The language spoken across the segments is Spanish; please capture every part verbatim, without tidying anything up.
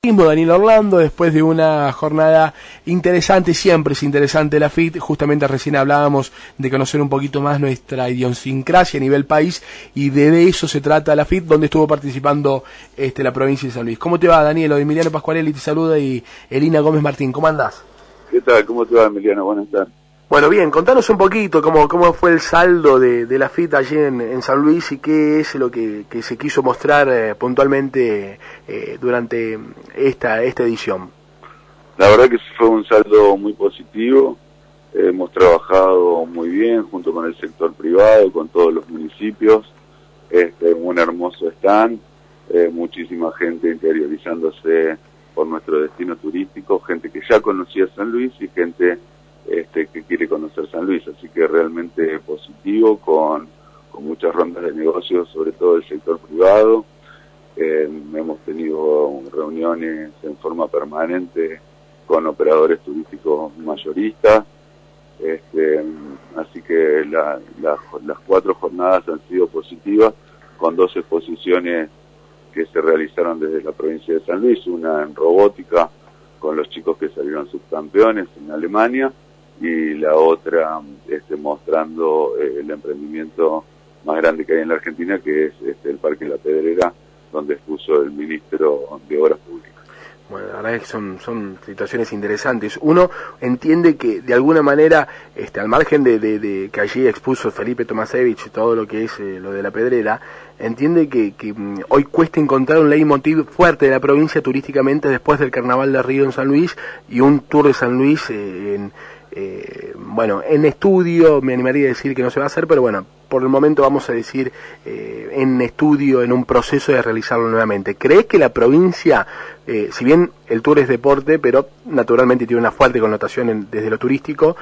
Daniel Orlando, después de una jornada interesante, siempre es interesante la F I T, justamente recién hablábamos de conocer un poquito más nuestra idiosincrasia a nivel país, y de eso se trata la F I T, donde estuvo participando este, la provincia de San Luis. ¿Cómo te va, Daniel? Emiliano Pascuarelli te saluda y Elina Gómez Martín, ¿cómo andás? ¿Qué tal? ¿Cómo te va, Emiliano? Buenas tardes. Bueno, bien, contanos un poquito cómo, cómo fue el saldo de, de la F I T allí en, en San Luis y qué es lo que, que se quiso mostrar eh, puntualmente eh, durante esta, esta edición. La verdad que fue un saldo muy positivo, eh, hemos trabajado muy bien junto con el sector privado, con todos los municipios, este, un hermoso stand, eh, muchísima gente interiorizándose por nuestro destino turístico, gente que ya conocía San Luis y gente Este, que quiere conocer San Luis, así que realmente positivo, con, con muchas rondas de negocios, sobre todo el sector privado. Eh, hemos tenido reuniones en forma permanente con operadores turísticos mayoristas, este, así que la, la, las cuatro jornadas han sido positivas, con dos exposiciones que se realizaron desde la provincia de San Luis, una en robótica con los chicos que salieron subcampeones en Alemania, y la otra este, mostrando eh, el emprendimiento más grande que hay en la Argentina, que es este, el Parque La Pedrera, donde expuso el ministro de Obras Públicas. Bueno, la verdad es que son, son situaciones interesantes. Uno entiende que de alguna manera, este, al margen de, de, de que allí expuso Felipe Tomasevich todo lo que es eh, lo de La Pedrera, entiende que, que um, hoy cuesta encontrar un leitmotiv fuerte de la provincia turísticamente después del Carnaval de Río en San Luis y un tour de San Luis eh, en Eh, bueno, en estudio, me animaría a decir que no se va a hacer, pero bueno, por el momento vamos a decir eh, en estudio, en un proceso de realizarlo nuevamente. ¿Crees que la provincia, eh, si bien el tour es deporte, pero naturalmente tiene una fuerte connotación en, desde lo turístico,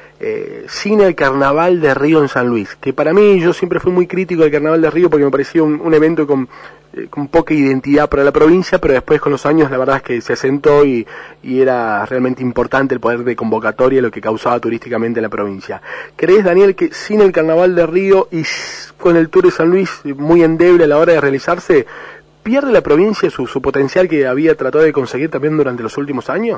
eh, sin el Carnaval de Río en San Luis, que para mí, yo siempre fui muy crítico del Carnaval de Río porque me parecía un, un evento con, eh, con poca identidad para la provincia, pero después con los años la verdad es que se asentó y, y era realmente importante el poder de convocatoria, lo que causaba turísticamente en la provincia. ¿Crees, Daniel, que sin el Carnaval de Río y con el Tour de San Luis muy endeble a la hora de realizarse, pierde la provincia su, su potencial que había tratado de conseguir también durante los últimos años?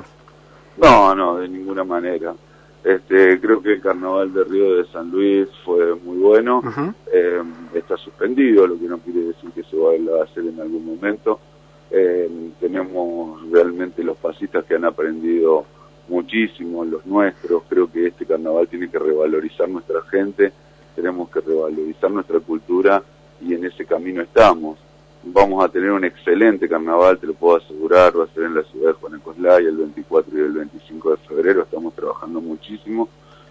No, no, de ninguna manera. Este, creo que el Carnaval de Río de San Luis fue muy bueno, uh-huh. eh, está suspendido, lo que no quiere decir que se vaya a hacer en algún momento. Eh, tenemos realmente los pasistas que han aprendido muchísimo, los nuestros. Creo que este carnaval tiene que revalorizar nuestra gente, tenemos que revalorizar nuestra cultura y en ese camino estamos. Vamos a tener un excelente carnaval, te lo puedo asegurar, va a ser en la ciudad de Juan Ecoslay el veinticuatro y el veinticinco de febrero, estamos trabajando muchísimo,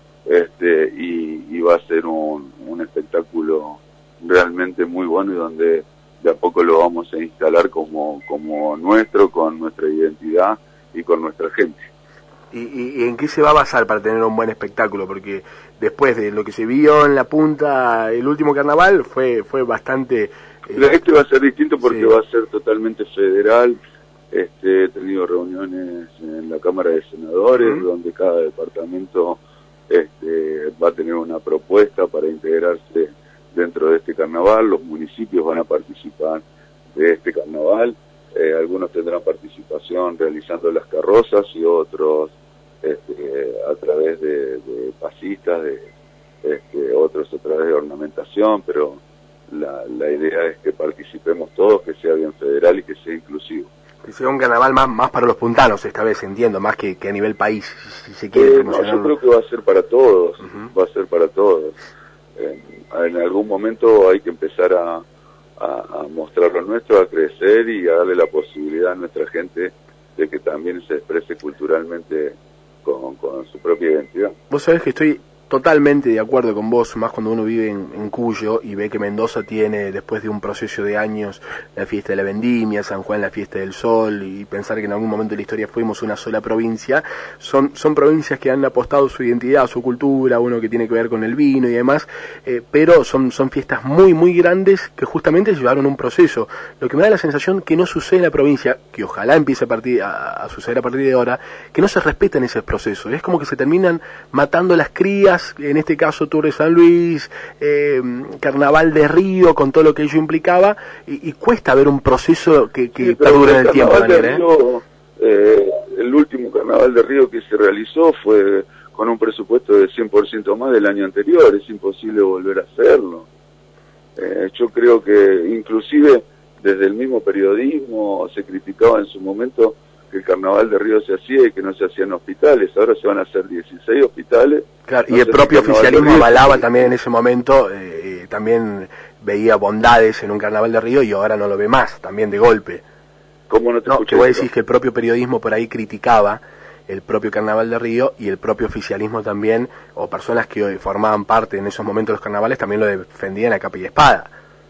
este, y, y va a ser un, un espectáculo realmente muy bueno y donde de a poco lo vamos a instalar como, como nuestro, con nuestra identidad y con nuestra gente. ¿Y, y, y en qué se va a basar para tener un buen espectáculo? Porque después de lo que se vio en la punta el último carnaval fue, fue bastante... Pero este va a ser distinto porque sí. Va a ser totalmente federal. Este, he tenido reuniones en la Cámara de Senadores, uh-huh. donde cada departamento este, va a tener una propuesta para integrarse dentro de este carnaval. Los municipios van a participar de este carnaval. Eh, algunos tendrán participación realizando las carrozas y otros este, a través de, de pasistas, de, este, otros a través de ornamentación, pero La, la idea es que participemos todos, que sea bien federal y que sea inclusivo. Que sea un carnaval más, más para los puntanos esta vez, entiendo, más que, que a nivel país, si se quiere. Eh, no, yo creo que va a ser para todos, uh-huh. va a ser para todos. Eh, en algún momento hay que empezar a, a, a mostrar lo nuestro, a crecer y a darle la posibilidad a nuestra gente de que también se exprese culturalmente con, con su propia identidad. Vos sabés que estoy totalmente de acuerdo con vos, más cuando uno vive en, en Cuyo y ve que Mendoza tiene, después de un proceso de años, la fiesta de la vendimia, San Juan la fiesta del sol, y pensar que en algún momento de la historia fuimos una sola provincia. Son, son provincias que han apostado su identidad, su cultura, uno que tiene que ver con el vino y demás, eh, pero son, son fiestas muy, muy grandes que justamente llevaron un proceso. Lo que me da la sensación que no sucede en la provincia, que ojalá empiece a, partir, a, a suceder a partir de ahora, que no se respetan esos procesos. Es como que se terminan matando las crías fiestas, en este caso Tour de San Luis, eh, Carnaval de Río, con todo lo que ello implicaba, y, y cuesta ver un proceso que, que sí, perdure en el tiempo, Daniel, ¿eh? Río, eh, el último Carnaval de Río que se realizó fue con un presupuesto de cien por ciento más del año anterior, es imposible volver a hacerlo. Eh, yo creo que inclusive desde el mismo periodismo se criticaba en su momento que el Carnaval de Río se hacía y que no se hacían hospitales. Ahora se van a hacer dieciséis hospitales. Claro, no y el propio el oficialismo avalaba también en ese momento, eh, también veía bondades en un Carnaval de Río y ahora no lo ve más, también de golpe. ¿Cómo no te no, escuché? Te voy a decir que el propio periodismo por ahí criticaba el propio Carnaval de Río y el propio oficialismo también, o personas que hoy formaban parte en esos momentos de los carnavales, también lo defendían a capa y espada.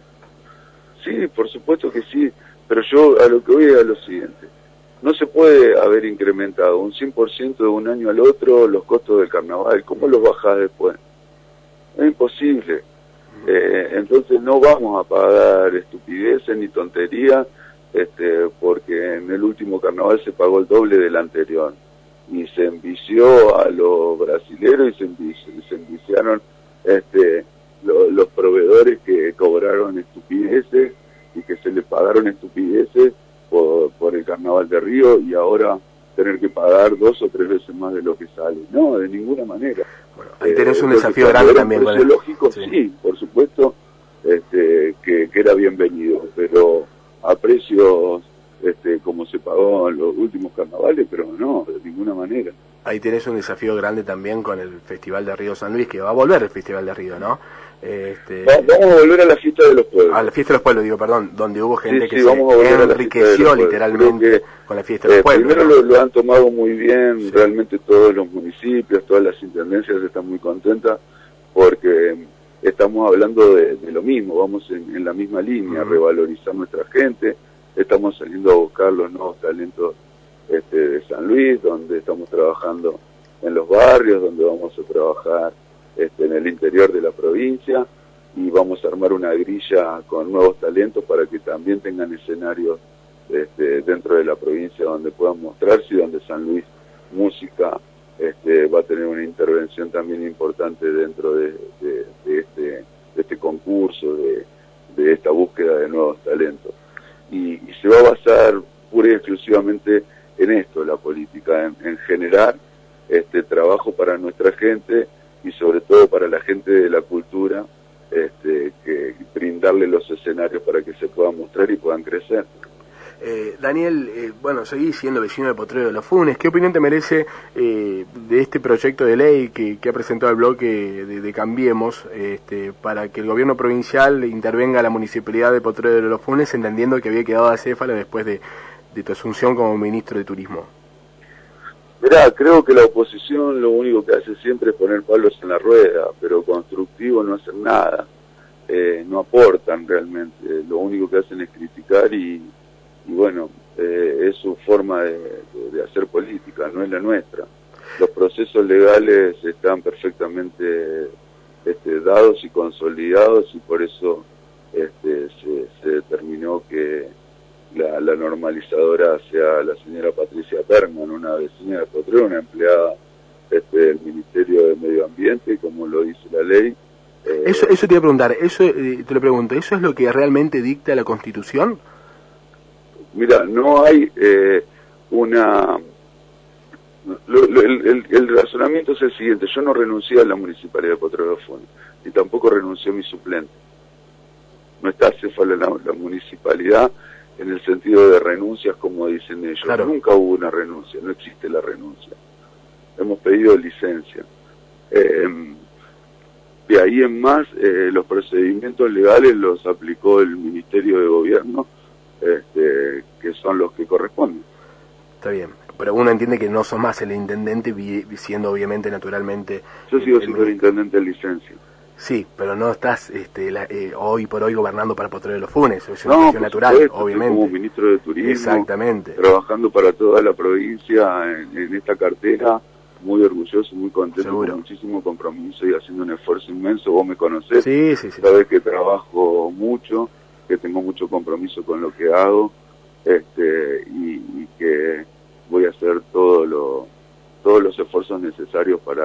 Sí, por supuesto que sí, pero yo a lo que voy es a lo siguiente. No se puede haber incrementado un cien por ciento de un año al otro los costos del carnaval. ¿Cómo los bajás después? Es imposible. Eh, entonces no vamos a pagar estupideces ni tonterías, este, porque en el último carnaval se pagó el doble del anterior. Y se envició a los brasileros y se, envici se enviciaron este, lo, los proveedores que cobraron estupideces y que se les pagaron estupideces por, por el Carnaval de Río y ahora tener que pagar dos o tres veces más de lo que sale. No, de ninguna manera. Bueno, ahí tenés eh, un desafío grande también. Un precio lógico, sí. sí, por supuesto, este, que, que era bienvenido, pero a precios este, como se pagó en los últimos carnavales, pero no, de ninguna manera. Ahí tenés un desafío grande también con el Festival de Río San Luis, que va a volver el Festival de Río, ¿no? Este... Vamos a volver a la fiesta de los pueblos. A la fiesta de los pueblos, digo, perdón, donde hubo gente sí, que sí, se enriqueció literalmente que, con la fiesta de los eh, pueblos. Primero ¿no? lo, lo han tomado muy bien, sí. Realmente todos los municipios, todas las intendencias están muy contentas porque estamos hablando de, de lo mismo, vamos en, en la misma línea, uh-huh. Revalorizar nuestra gente, estamos saliendo a buscar los nuevos talentos este, de San Luis, donde estamos trabajando en los barrios, donde vamos a trabajar este, en el interior de la provincia y vamos a armar una grilla con nuevos talentos para que también tengan escenarios este, dentro de la provincia donde puedan mostrarse y donde San Luis Música este, va a tener una intervención también importante dentro de, de, de, este, de este concurso, de, de esta búsqueda de nuevos talentos. Y, y se va a basar pura y exclusivamente en esto, la política, en, en generar este trabajo para nuestra gente y sobre todo para la gente de la cultura, este, que brindarle los escenarios para que se puedan mostrar y puedan crecer. Eh, Daniel, eh, bueno, seguís siendo vecino de Potrero de los Funes. ¿Qué opinión te merece eh, de este proyecto de ley que, que ha presentado el bloque de, de Cambiemos este, para que el gobierno provincial intervenga a la municipalidad de Potrero de los Funes, entendiendo que había quedado acéfalo después de, de tu asunción como ministro de Turismo? Mirá, creo que la oposición lo único que hace siempre es poner palos en la rueda, pero constructivo no hacen nada, eh, no aportan realmente, lo único que hacen es criticar y, y bueno, eh, es su forma de, de, de hacer política, no es la nuestra. Los procesos legales están perfectamente este, dados y consolidados y por eso este, se, se determinó que La, la normalizadora sea la señora Patricia Bergman, una vecina de Potrero, una empleada este, del Ministerio de Medio Ambiente, como lo dice la ley. Eh, eso, eso te iba a preguntar, eso eh, te lo pregunto, ¿eso es lo que realmente dicta la Constitución? Mira, no hay eh, una... Lo, lo, el, el, el razonamiento es el siguiente, yo no renuncié a la Municipalidad de Potrero de los Funes, y tampoco renunció mi suplente. No está acéfala la, la Municipalidad en el sentido de renuncias como dicen ellos. Claro. Nunca hubo una renuncia, no existe la renuncia. Hemos pedido licencia. Eh, de ahí en más, eh, los procedimientos legales los aplicó el Ministerio de Gobierno, este, que son los que corresponden. Está bien, pero uno entiende que no sos más el intendente, siendo obviamente naturalmente... Yo sigo siendo el intendente en licencia. Sí, pero no estás este, la, eh, hoy por hoy gobernando para Potrero de los Funes, es una no, cuestión natural, supuesto, obviamente. Como ministro de Turismo, exactamente, trabajando para toda la provincia en, en esta cartera, muy orgulloso, muy contento, seguro, con muchísimo compromiso y haciendo un esfuerzo inmenso. Vos me conocés, sí, sí, sí. Sabés que trabajo mucho, que tengo mucho compromiso con lo que hago, este, y, y que voy a hacer todo lo, todos los esfuerzos necesarios para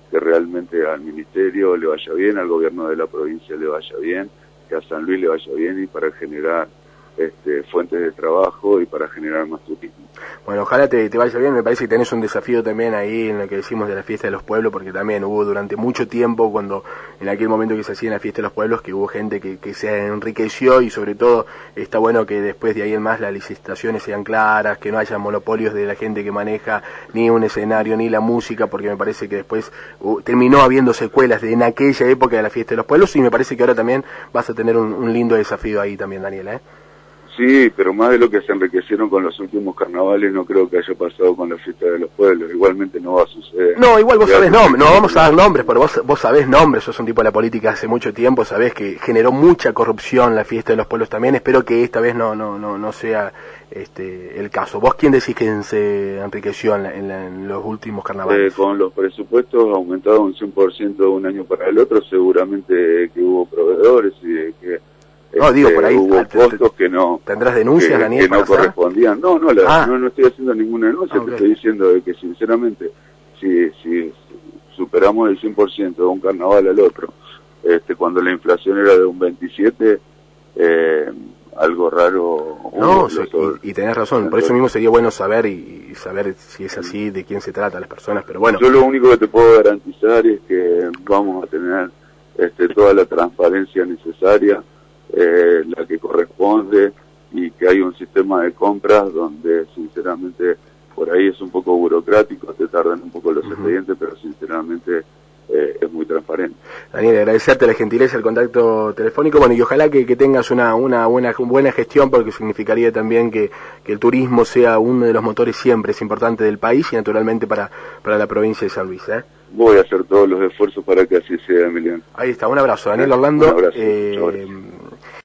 que realmente al ministerio le vaya bien, al gobierno de la provincia le vaya bien, que a San Luis le vaya bien y para generar este, fuentes de trabajo y para generar más turismo. Bueno, ojalá te, te vaya bien. Me parece que tenés un desafío también ahí en lo que decimos de la fiesta de los pueblos, porque también hubo durante mucho tiempo, cuando en aquel momento que se hacía en la fiesta de los pueblos, que hubo gente que, que se enriqueció, y sobre todo está bueno que después de ahí en más las licitaciones sean claras, que no haya monopolios de la gente que maneja ni un escenario ni la música, porque me parece que después uh, terminó habiendo secuelas de en aquella época de la fiesta de los pueblos, y me parece que ahora también vas a tener un, un lindo desafío ahí también, Daniel, ¿eh? Sí, pero más de lo que se enriquecieron con los últimos carnavales no creo que haya pasado con la fiesta de los pueblos. Igualmente no va a suceder. No, igual vos sabés nombres, no vamos a dar nombres, pero vos, vos sabés nombres, sos un tipo de la política hace mucho tiempo, sabés que generó mucha corrupción la fiesta de los pueblos también. Espero que esta vez no no no no sea este el caso. ¿Vos quién decís que se enriqueció en, la, en, la, en los últimos carnavales? Eh, con los presupuestos aumentados un cien por ciento de un año para el otro, seguramente que hubo proveedores y de que No, digo, por ahí hubo te, costos que no tendrás denuncias, que, Daniel, que no correspondían. No, no, la, ah. no, no estoy haciendo ninguna denuncia, Ah, okay. Te estoy diciendo de que sinceramente, si, si superamos el cien por ciento de un carnaval al otro, este, cuando la inflación era de un veintisiete, eh, algo raro. No, sí, y, y tenés razón, por eso mismo sería bueno saber y, y saber si es así, de quién se trata las personas, pero bueno. Yo lo único que te puedo garantizar es que vamos a tener este, toda la transparencia necesaria, Eh, la que corresponde, y que hay un sistema de compras donde sinceramente por ahí es un poco burocrático, te tardan un poco los uh-huh. expedientes, pero sinceramente eh, es muy transparente. Daniel, agradecerte la gentileza, el contacto telefónico, bueno, y ojalá que, que tengas una, una buena, buena gestión, porque significaría también que, que el turismo sea uno de los motores siempre es importante del país y naturalmente para, para la provincia de San Luis, ¿eh? Voy a hacer todos los esfuerzos para que así sea, Emiliano. Ahí está, un abrazo, Daniel Orlando. Un abrazo. Eh,